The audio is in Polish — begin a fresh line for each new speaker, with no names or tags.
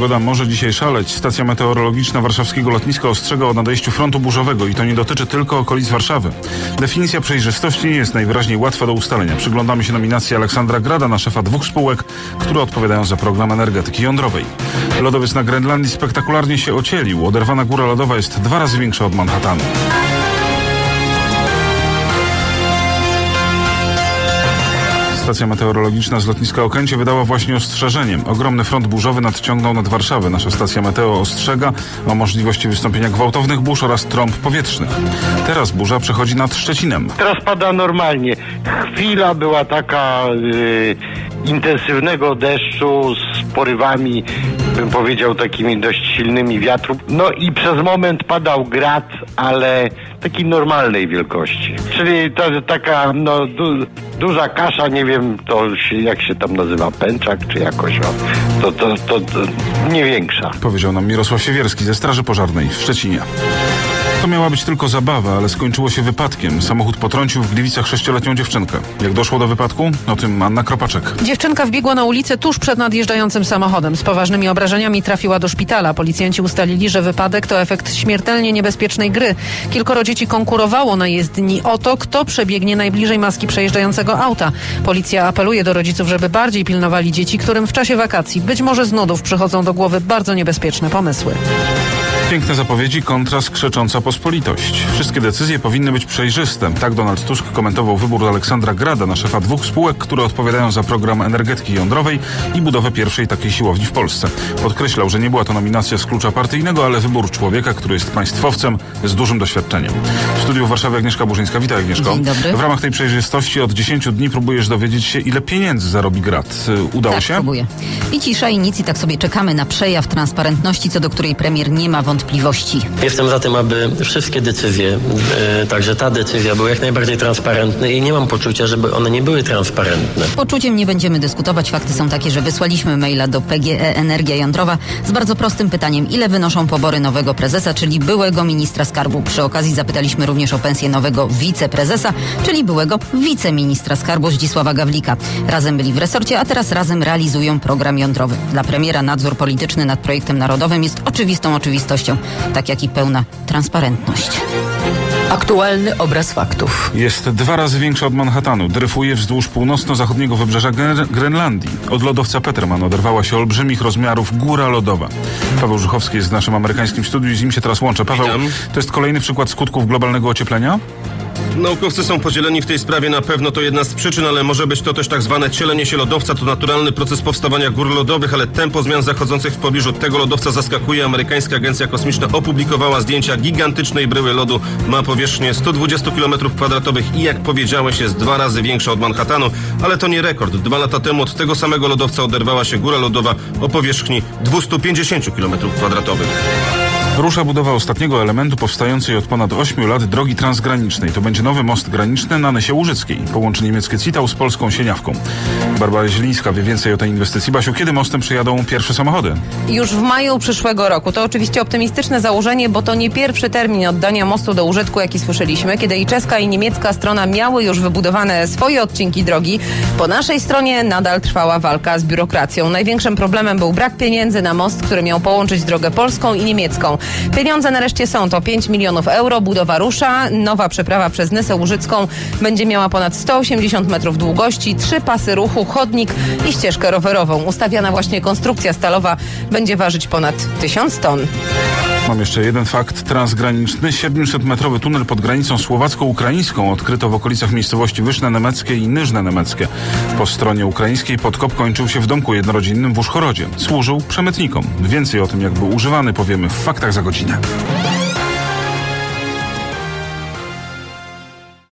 Pogoda może dzisiaj szaleć. Stacja meteorologiczna warszawskiego lotniska ostrzega o nadejściu frontu burzowego i to nie dotyczy tylko okolic Warszawy. Definicja przejrzystości nie jest najwyraźniej łatwa do ustalenia. Przyglądamy się nominacji Aleksandra Grada na szefa 2 spółek, które odpowiadają za program energetyki jądrowej. Lodowiec na Grenlandii spektakularnie się ocielił. Oderwana góra lodowa jest 2 razy większa od Manhattanu. Stacja meteorologiczna z lotniska Okęcie wydała właśnie ostrzeżenie. Ogromny front burzowy nadciągnął nad Warszawę. Nasza stacja meteo ostrzega o możliwości wystąpienia gwałtownych burz oraz trąb powietrznych. Teraz burza przechodzi nad Szczecinem.
Teraz pada normalnie. Chwila była taka intensywnego deszczu z porywami, bym powiedział, takimi dość silnymi wiatru. No i przez moment padał grad, ale takiej normalnej wielkości. Czyli to taka duża kasza, nie wiem jak się tam nazywa, pęczak czy jakoś, to nie większa.
Powiedział nam Mirosław Siewierski ze Straży Pożarnej w Szczecinie. To miała być tylko zabawa, ale skończyło się wypadkiem. Samochód potrącił w Gliwicach 6-letnią dziewczynkę. Jak doszło do wypadku? O tym Anna Kropaczek.
Dziewczynka wbiegła na ulicę tuż przed nadjeżdżającym samochodem. Z poważnymi obrażeniami trafiła do szpitala. Policjanci ustalili, że wypadek to efekt śmiertelnie niebezpiecznej gry. Kilkoro dzieci konkurowało na jezdni o to, kto przebiegnie najbliżej maski przejeżdżającego auta. Policja apeluje do rodziców, żeby bardziej pilnowali dzieci, którym w czasie wakacji, być może z nudów, przychodzą do głowy bardzo niebezpieczne pomysły.
Piękne zapowiedzi kontra skrzecząca pospolitość. Wszystkie decyzje powinny być przejrzyste. Tak Donald Tusk komentował wybór Aleksandra Grada na szefa 2 spółek, które odpowiadają za program energetyki jądrowej i budowę pierwszej takiej siłowni w Polsce. Podkreślał, że nie była to nominacja z klucza partyjnego, ale wybór człowieka, który jest państwowcem z dużym doświadczeniem. W studiu w Warszawie Agnieszka Burzyńska. Witaj, Agnieszko.
Dzień dobry.
W ramach tej przejrzystości od 10 dni próbujesz dowiedzieć się, ile pieniędzy zarobi Grad. Udało się?
Próbuję. I cisza i nic i tak sobie czekamy na przejaw transparentności, co do której premier nie ma wątpliwości.
Jestem za tym, aby wszystkie decyzje, także ta decyzja, były jak najbardziej transparentne i nie mam poczucia, żeby one nie były transparentne.
Poczuciem nie będziemy dyskutować. Fakty są takie, że wysłaliśmy maila do PGE Energia Jądrowa z bardzo prostym pytaniem, ile wynoszą pobory nowego prezesa, czyli byłego ministra skarbu. Przy okazji zapytaliśmy również o pensję nowego wiceprezesa, czyli byłego wiceministra skarbu Zdzisława Gawlika. Razem byli w resorcie, a teraz razem realizują program jądrowy. Dla premiera nadzór polityczny nad projektem narodowym jest oczywistą oczywistością, tak jak i pełna transparentność.
Aktualny obraz faktów.
Jest 2 razy większa od Manhattanu. Dryfuje wzdłuż północno-zachodniego wybrzeża Grenlandii. Od lodowca Petermann oderwała się olbrzymich rozmiarów góra lodowa. Paweł Żuchowski jest w naszym amerykańskim studiu i z nim się teraz łączę. Paweł, to jest kolejny przykład skutków globalnego ocieplenia?
Naukowcy są podzieleni w tej sprawie, na pewno to jedna z przyczyn, ale może być to też tak zwane cielenie się lodowca. To naturalny proces powstawania gór lodowych, ale tempo zmian zachodzących w pobliżu tego lodowca zaskakuje. Amerykańska Agencja Kosmiczna opublikowała zdjęcia gigantycznej bryły lodu. Ma powierzchnię 120 km² i jak powiedziałeś jest 2 razy większa od Manhattanu, ale to nie rekord. 2 lata temu od tego samego lodowca oderwała się góra lodowa o powierzchni 250 km².
Rusza budowa ostatniego elementu powstającej od ponad 8 lat drogi transgranicznej. To będzie nowy most graniczny na Nysie Łużyckiej. Połączy niemieckie Zittau z polską Sieniawką. Barbara Zielińska wie więcej o tej inwestycji. Basiu, kiedy mostem przejadą pierwsze samochody?
Już w maju przyszłego roku. To oczywiście optymistyczne założenie, bo to nie pierwszy termin oddania mostu do użytku, jaki słyszeliśmy, kiedy i czeska i niemiecka strona miały już wybudowane swoje odcinki drogi. Po naszej stronie nadal trwała walka z biurokracją. Największym problemem był brak pieniędzy na most, który miał połączyć drogę polską i niemiecką. Pieniądze nareszcie są, to 5 milionów euro, budowa rusza, nowa przeprawa przez Nysę Łużycką będzie miała ponad 180 metrów długości, 3 pasy ruchu, chodnik i ścieżkę rowerową. Ustawiana właśnie konstrukcja stalowa będzie ważyć ponad 1000 ton.
Mam jeszcze jeden fakt transgraniczny. 700-metrowy tunel pod granicą słowacko-ukraińską odkryto w okolicach miejscowości Wyszne Nemeckie i Nyżne Nemeckie. Po stronie ukraińskiej podkop kończył się w domku jednorodzinnym w Uszchorodzie. Służył przemytnikom. Więcej o tym, jak był używany, powiemy w Faktach za godzinę.